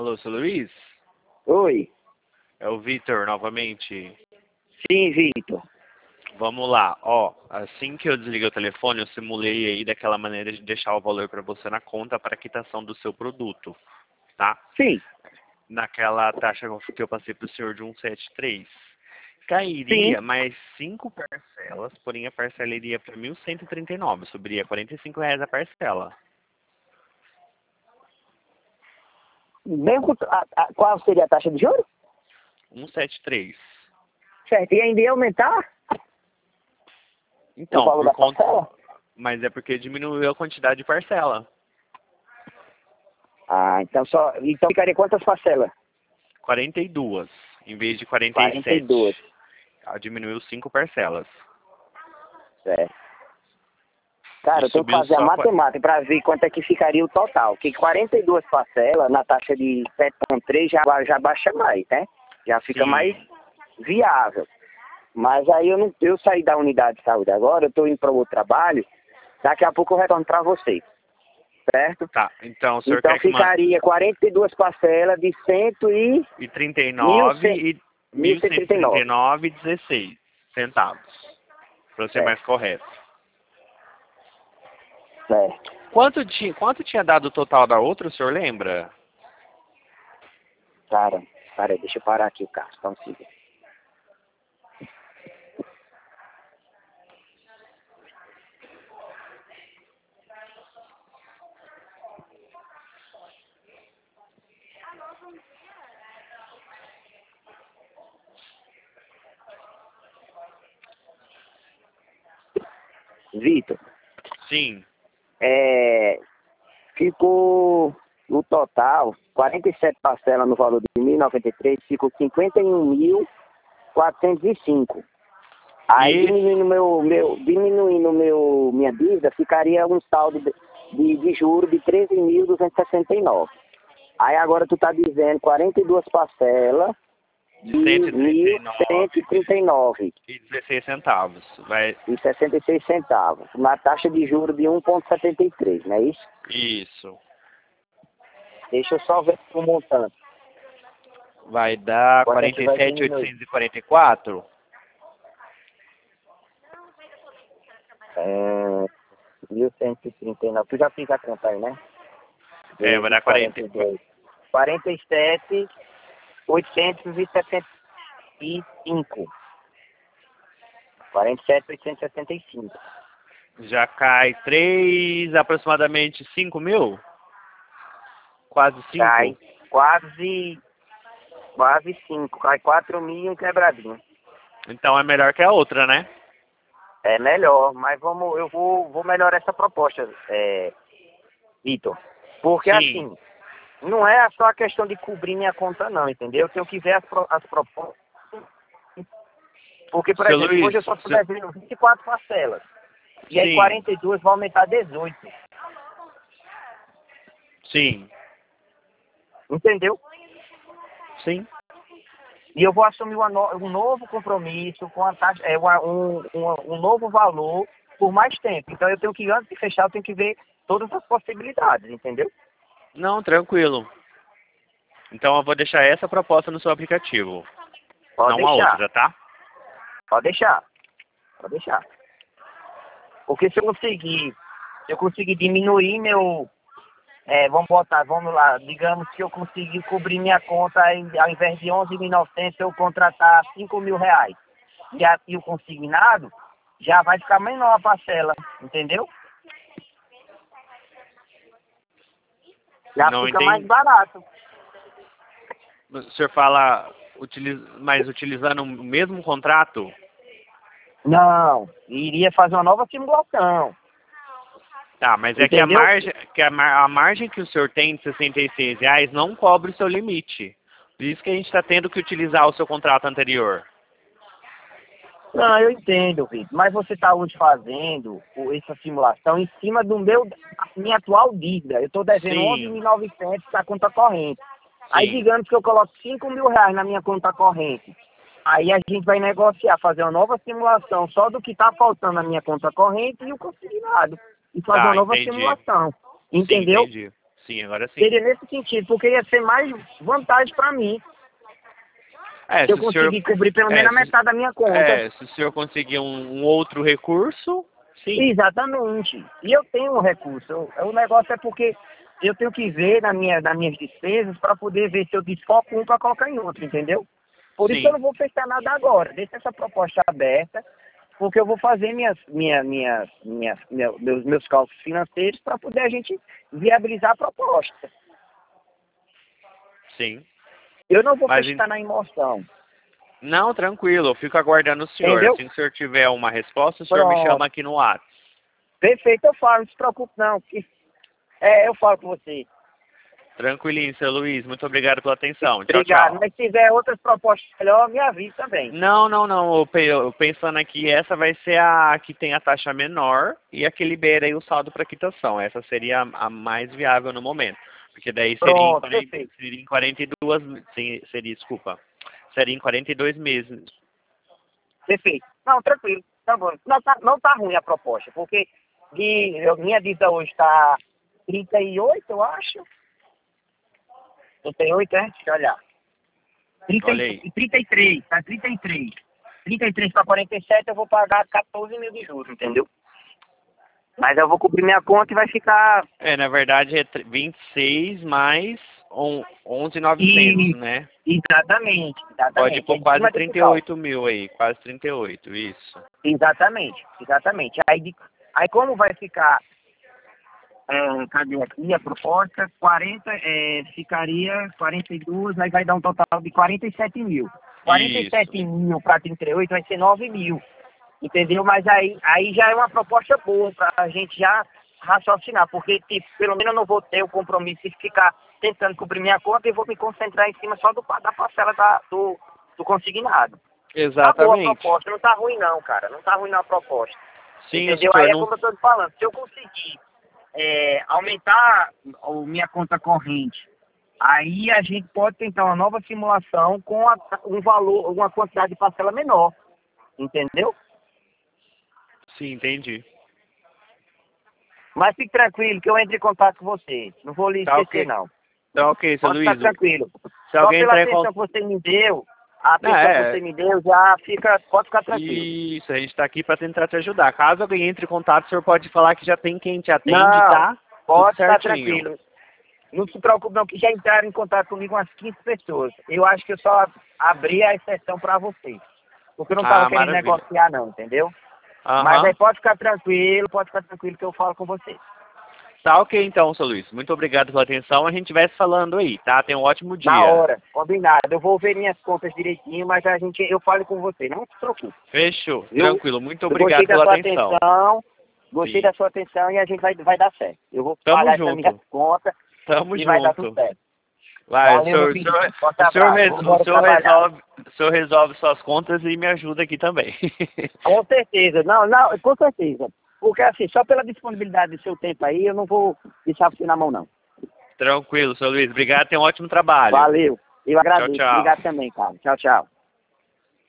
Alô, seu Luiz? Oi. É o Vitor novamente. Sim, Vitor. Vamos lá, ó. Assim que eu desliguei o telefone, eu simulei aí daquela maneira de deixar o valor para você na conta para quitação do seu produto, tá? Sim. Naquela taxa que eu passei para o senhor de 173. Sim. Cairia mais 5 parcelas, porém a parcela iria para 1.139, subiria R$ 45 a parcela. Mesmo, qual seria a taxa de juros? 173. Certo. E ainda ia aumentar o Então, valor por da conta. parcela? Mas é porque diminuiu a quantidade de parcela. Ah, então ficaria quantas parcelas? 42, em vez de 47. 42. Diminuiu 5 parcelas. Certo. Cara, E eu tenho que subiu fazer a só. matemática para ver quanto é que ficaria o total. Porque 42 parcelas na taxa de 7,3 já baixa mais, né? Já fica mais Sim. viável. Mas aí eu saí da unidade de saúde agora, eu estou indo para o outro trabalho, daqui a pouco eu retorno para você, certo? Tá, então o senhor Então quer que mande ficaria 42 parcelas de 100 e... e 39 e 1.139. 1.139,16 centavos. Para ser mais correto. Certo. Quanto tinha dado o total da outra, o senhor lembra? Cara, aí, deixa eu parar aqui o carro, só um segundo. Vitor, Sim. ficou no total 47 parcelas no valor de 1.093, ficou 51.405. Aí E diminuindo minha dívida, ficaria um saldo de juros de 13.269. Aí agora tu tá dizendo 42 parcelas de de 1.139 e 16 centavos. Vai. e 66 centavos, na taxa de juros de 1,73, não é isso? Isso. Deixa eu só ver o montante. Vai dar Quanto é que vai diminuir? 47.844. 1.139. Tu já fez a conta aí, né? É, vai dar 40. 47.875. 47.875. Já cai aproximadamente 5 mil? Quase 5. Cai quase 5. Cai 4.000 quebradinho. Então é melhor que a outra, né? É melhor, mas eu vou melhorar essa proposta, Vitor. Porque Sim. assim, não é só a questão de cobrir minha conta não, entendeu? Eu tenho que ver as propostas. Porque, por Seu exemplo, Luiz, hoje eu só estou devendo 24 parcelas. E aí sim. 42 vai aumentar 18. Sim. Entendeu? Sim. E eu vou assumir um novo compromisso com a taxa, um novo valor por mais tempo. Então eu tenho que, antes de fechar, eu tenho que ver todas as possibilidades, entendeu? Não, tranquilo. Então eu vou deixar essa proposta no seu aplicativo. Pode Não a deixar, outra, tá? pode deixar, pode deixar. Porque se eu conseguir diminuir vamos lá, digamos que eu conseguir cobrir minha conta, ao invés de 11.900 eu contratar 5.000 reais. E o consignado já vai ficar menor a parcela, entendeu? Já Não fica mais entendi. barato. O senhor fala, mas utilizando o mesmo contrato? Não, iria fazer uma nova simulação. Tá, mas é Entendeu? que a margem que o senhor tem de R$ 66 não cobre o seu limite. Por isso que a gente está tendo que utilizar o seu contrato anterior. Não, eu entendo, Vitor. Mas você está hoje fazendo essa simulação em cima do minha atual dívida. Eu estou devendo Sim. 11.900 para a conta corrente. Aí Sim. digamos que eu coloco 5.000 reais na minha conta corrente. Aí a gente vai negociar, fazer uma nova simulação só do que está faltando na minha conta corrente e o consignado. E fazer uma nova Entendi. simulação. Sim, Entendeu? entendi. Sim, agora sim. Seria nesse sentido, porque ia ser mais vantagem para mim. Se eu conseguir cobrir pelo menos a metade da minha conta. Se o senhor conseguir um outro recurso, sim. Exatamente. E eu tenho um recurso. O negócio é porque eu tenho que ver nas minhas despesas para poder ver se eu desfoco um para colocar em outro, entendeu? Por isso eu não vou fechar nada agora. Deixa essa proposta aberta, porque eu vou fazer meus cálculos financeiros para poder a gente viabilizar a proposta. Sim. Eu não vou fechar na emoção. Não, tranquilo. Eu fico aguardando o senhor. Entendeu? Assim que o senhor tiver uma resposta, o senhor me chama aqui no WhatsApp. Perfeito, eu falo. Não se preocupe não. Eu falo com você. Tranquilinho, seu Luiz. Muito obrigado pela atenção. Obrigado. Tchau, tchau. Mas se tiver outras propostas melhor, me avise também. Não. Eu pensando aqui, essa vai ser a que tem a taxa menor e a que libera aí o saldo para quitação. Essa seria a mais viável no momento. Porque daí seria em 42, seria em 42 meses. Perfeito. Não, tranquilo. Tá bom. Não tá ruim a proposta, porque minha dívida hoje está 38, eu acho. 38, é? Deixa eu olhar. Olha aí. 33, tá 33. 33 para 47 eu vou pagar 14 mil de juros, entendeu? Mas eu vou cobrir minha conta e vai ficar... Na verdade é 26 mais 11.900, né? Exatamente. Pode pôr quase 38 mil aí, quase 38, isso. Exatamente. Aí como vai ficar... cadê aqui a proposta? 40, ficaria 42, mas vai dar um total de 47 mil. 47 mil para 38 vai ser 9 mil. Entendeu? Mas aí já é uma proposta boa para a gente já raciocinar, porque tipo, pelo menos eu não vou ter o compromisso de ficar tentando cobrir minha conta e vou me concentrar em cima só da parcela do consignado. Exatamente. Tá boa a proposta, não tá ruim não, cara. Não tá ruim não a proposta. Sim, entendeu? Aí é como eu tô te falando, se eu conseguir aumentar a minha conta corrente, aí a gente pode tentar uma nova simulação com um valor, uma quantidade de parcela menor. Entendeu? Sim, entendi. Mas fique tranquilo que eu entro em contato com você. Não vou lhe esquecer, não. Tá ok, seu Luiz. Pode ficar tranquilo. Se alguém pela atenção que você me deu, já pode ficar tranquilo. Isso, a gente está aqui para tentar te ajudar. Caso alguém entre em contato, o senhor pode falar que já tem quem te atende, tá? Pode ficar tranquilo. Não se preocupe não, que já entraram em contato comigo umas 15 pessoas. Eu acho que eu só abri a exceção para vocês. Porque eu não estava querendo negociar não, entendeu? Mas aí pode ficar tranquilo que eu falo com você. Tá ok então, seu Luiz. Muito obrigado pela atenção. A gente vai se falando aí, tá? Tenha um ótimo dia. Na hora, combinado. Eu vou ver minhas contas direitinho, mas eu falo com você. Não se preocupe. Fechou. Tranquilo. Muito obrigado pela atenção. Gostei da sua atenção e a gente vai dar certo. Eu vou pagar essa minha conta e vai dar tudo certo. Vai, o senhor resolve suas contas e me ajuda aqui também. Com certeza, com certeza. Porque assim, só pela disponibilidade do seu tempo aí, eu não vou deixar você na mão, não. Tranquilo, seu Luiz. Obrigado, tenha um ótimo trabalho. Valeu. Eu agradeço. Tchau, tchau. Obrigado também, cara. Tchau, tchau.